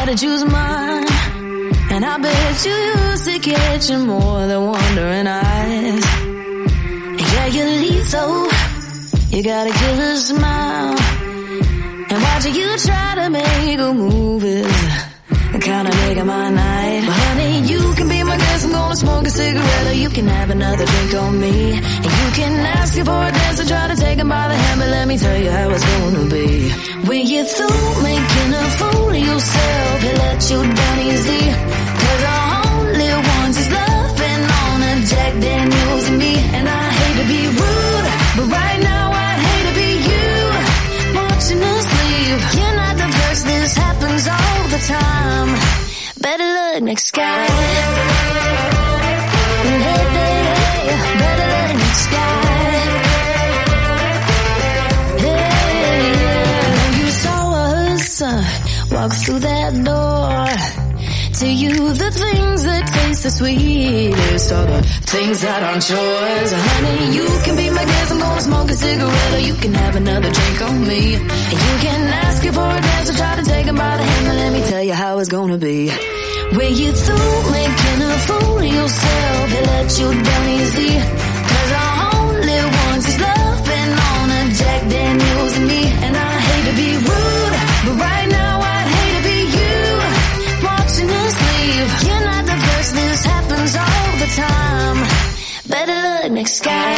to choose mine. And I bet you used to catching more than wandering eyes. Yeah, you're lethal, you got a killer smile. And watching you try to make a move is kinda making my night. But honey, you can be my guest, I'm gonna smoke a cigarette, or you can have another drink on me. And you can ask you for a dance and try to take him by the hand, but let me tell you how it's gonna be. When you're through making a fool of yourself, you let you down easy. Cause the only ones is loving on a Jack Daniels and me. And I hate to be rude, but right now I'd hate to be you, watching us leave. You're not the first, this happens all the time. Better luck next guy. Better luck next guy. Hey, you saw us walk through that door. To you, the things that taste the sweetest are the things that aren't yours. Honey, you can be my guest, I'm gonna smoke a cigarette, or you can have another drink on me. And you can ask you for a dance or try to take him by the hand, but let me tell you how it's gonna be. When you're through making a fool of yourself, they let you down easy. Cause the only ones is loving on a Jack Daniels and me. And I hate to be rude, but right now I'd hate to be you, watching us leave. You're not the first, this happens all the time. Better luck next guy.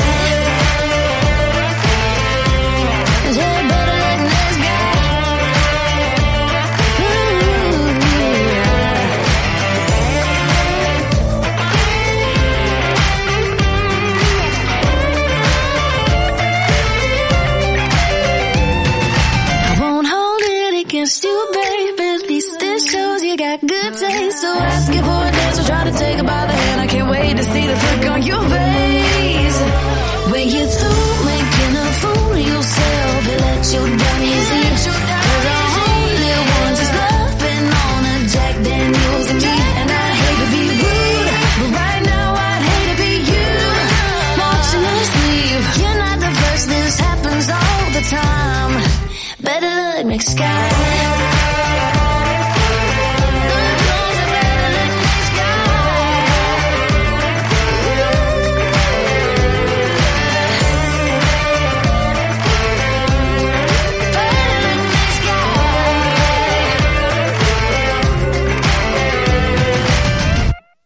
Yeah, better luck next guy. I won't hold it against you, babe. At least this shows you got good taste. So ask you for a dance or try to take her by the hand. I can't wait to see the look on your face. When you're through making a fool of yourself, they let you down easy. Cause the only ones is loving on a Jack Daniels and me. And I hate to be rude, but right now I'd hate to be you, watching us leave. You're not the first, this happens all the time. Better luck next guy.